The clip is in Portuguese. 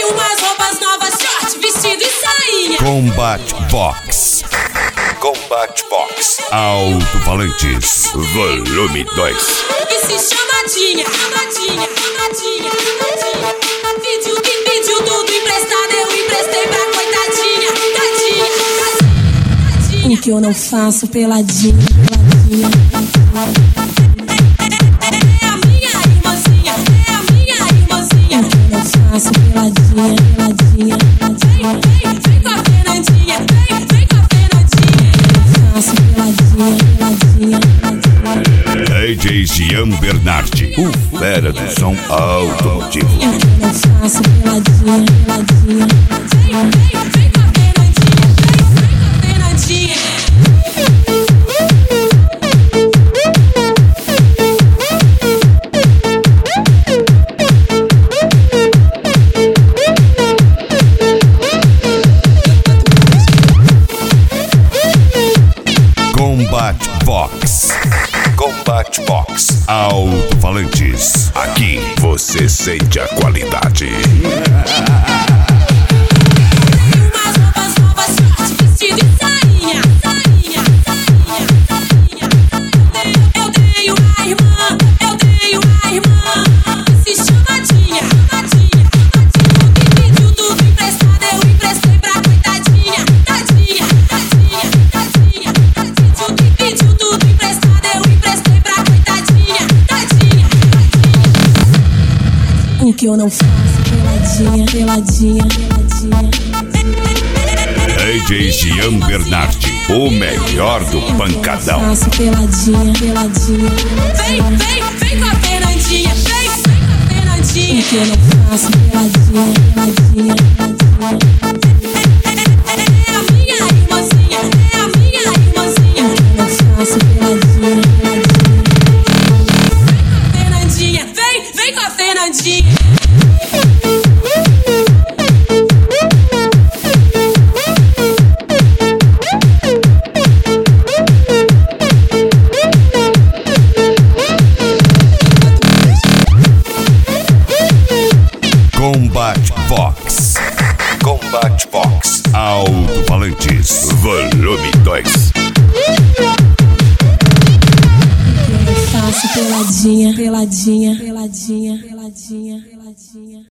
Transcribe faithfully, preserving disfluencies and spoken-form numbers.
dei umas roupas novas, short, vestido e sainha. Combat Box. Combat Box. Alto-falantes. Volume dois. E se chamadinha, chamadinha, chamadinha, chamadinha. Pediu, que pediu tudo emprestado, eu emprestei pra coitadinha, tadinha, tadinha, tadinha. O que eu não faço peladinha, peladinha. É a minha irmãzinha, é a minha irmãzinha. O que eu não faço peladinha, peladinha, peladinha. Vem, vem com a Fernandinha, vem, vem com a Fernandinha. Faço peladinha, peladinha, peladinha. D J Jean Bernardi, o fera do som automotivo. O que eu não faço peladinha, peladinha, Vem, vem, vem com a Fernandinha, vem, vem com a Fernandinha. Combat Box. Combat Box. Alto-falantes. Aqui você sente a qualidade. Umas roupas novas, short, vestido e sainha, sainha, sainha, sainha. Eu dei uma irmã, eu dei uma irmã. Se chamadinha, chamadinha, chamadinha. O que pediu tudo emprestado, eu emprestei pra coitadinha, tadinha, tadinha, tadinha, tadinha. O que pediu tudo emprestado, eu emprestei pra coitadinha, tadinha, tadinha. O que eu não faço peladinha, peladinha, peladinha. D J Jean Bernardi, o melhor do pancadão. Faço peladinha, peladinha. Vem, vem, vem com a Fernandinha, vem, vem com a Fernandinha. O que eu não faço peladinha, peladinha, peladinha. É a minha irmãzinha, é a minha irmãzinha. O que eu não faço peladinha, peladinha. Vem com a Fernandinha, vem, vem com a Fernandinha. Combat Box. Combat Box. Alto-falantes. Volume dois. Eu faço peladinha, peladinha, peladinha, peladinha, peladinha.